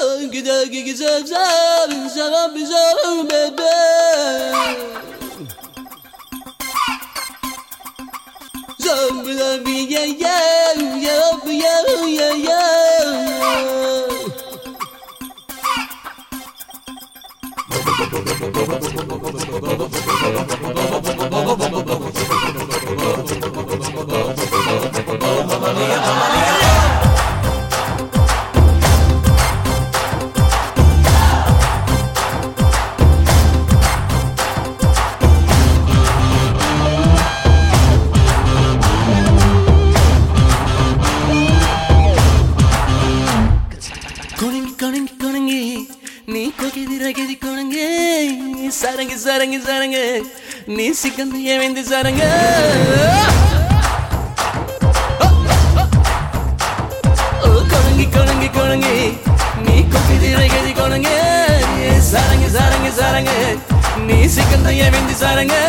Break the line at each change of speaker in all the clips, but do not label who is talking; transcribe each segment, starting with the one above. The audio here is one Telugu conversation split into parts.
sarange నీ సిగ్గంత ఏమైంది sarange ఓ కొనంగి నీ కొకిది రగది కొనంగి sarange నీ సిగ్గంత ఏమైంది sarange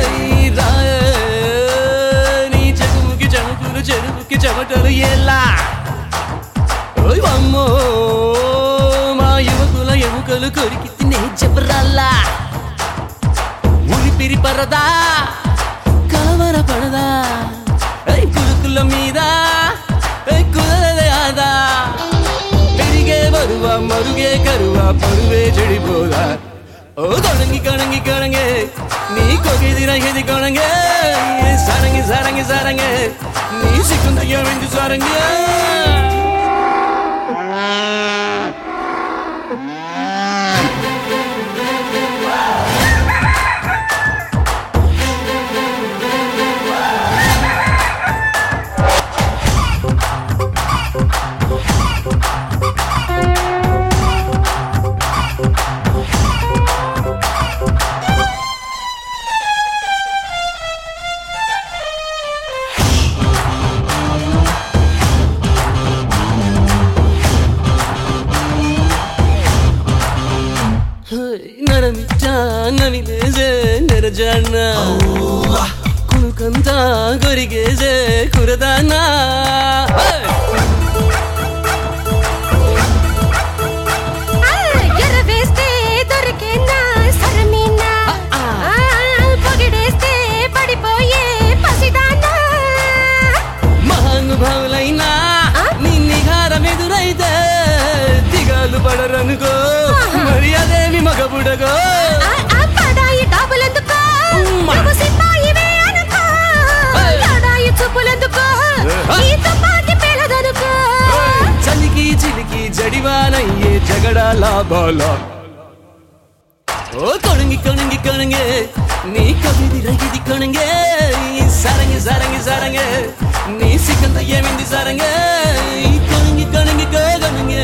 నీ చెగుముకి చెమటలు చెరువుకి చెమటలు ఎలా ఓయ్ అమ్మో మా యువకుల ఎముకలు కొరికి తినే జబరాలా ఊరిపిరి పరదా కలవర పడదా కులుకుల మీద కుదరదే ఆదా పెరిగే బరువా మరుగే కరువా పరువే చెడిపోదా ఓ కొనంగి నీ కొగిది రగది కొనంగి సారంగి నీ సిగ్గుంత ఏమైంది సారంగి ನವಿಲೇಜೆ ನೆರಜಾಣ ಕುಣುಕಂತ ಗೊರಿಗೇಜೆ ಕುರದಾನ
ఎరవేస్తే దొరికేనా సరమీన పొగిడేస్తే పడిపోయే పసిదానా
మహానుభావులైనా నీ నిఘారమెదురైతే దిగాలు పడరనుకో మరి అదేమి మగబుడగో
పడాయి డాబులెందుకో సిపాయివే అనుకో లడాయి చూపులెందుకో నీతో పాటి పేలదనుకో
చలికి చిలికి జడివానయ్యే జగడా లాభాలా ఓ కొనంగి నీ కవిది రగిది కొనంగి సారంగి నీ సిగ్గంత ఏమైంది సారంగి కొనంగి కొనంగి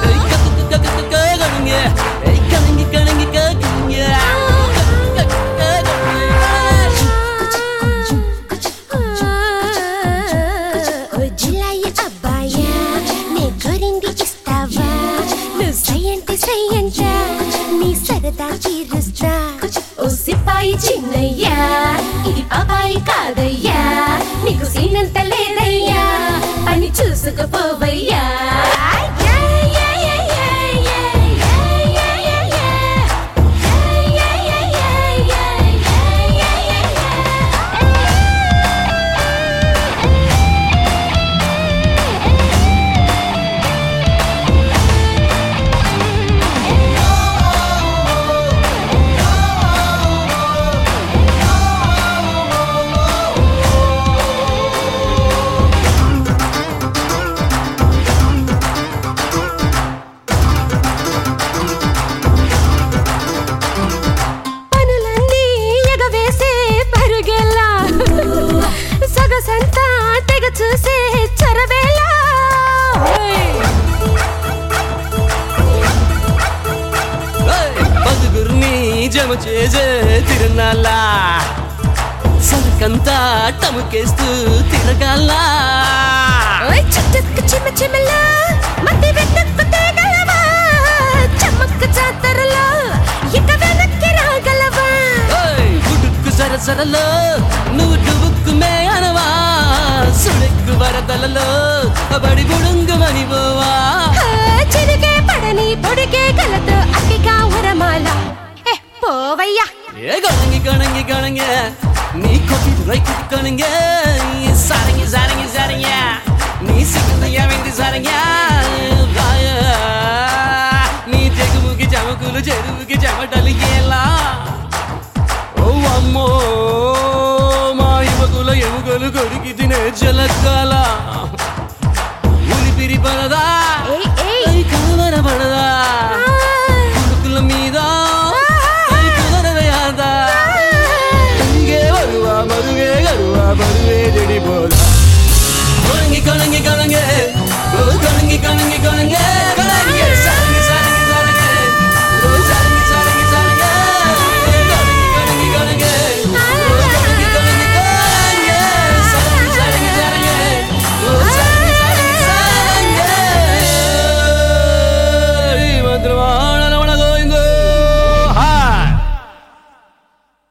జిలాయి అబ్బాయా నే గోరింది ఇస్తావా నువ్వు సయ్యంట నీ సరదా తీరుస్తా ఓ సిపాయి చిన్నయ్యా ఇది పాపాయి కాదయ్యా నీకు సీనంత లేదయ్యా పని చూసుకుపోవయ్యా చూసే చరవేలా
బతుకుర్ని జమ చేసే తిరునాళ్ళ సరుకంతా టముకేస్తూ తిరగాలా
చుట్టుకు చిమ్మలా మధ్య వెతుక్కు తేగలవా చమ్మక్కు జాతరలో ఇక వెనక్కి రాగలవా
గుడుక్కు సరసరలో నువ్వు డుబుక్కు మేనవా సుడెక్కు వరదలలో బడి బుడుంగు మనిపోవా
చిరిగే పడని పొడి
ఏ గణంగి గణంగి గణంగి నీ కొట్టి రైకి గణంగి సారంగి సారంగి సారంగి నీ సిగ్గు ఏమైంది సారంగి నీ తెగుముకి చమకులు చెరువుకి చెమటలు ఎలా ఓ అమ్మో మా యువకుల ఎముకలు కొరికి తినే జలక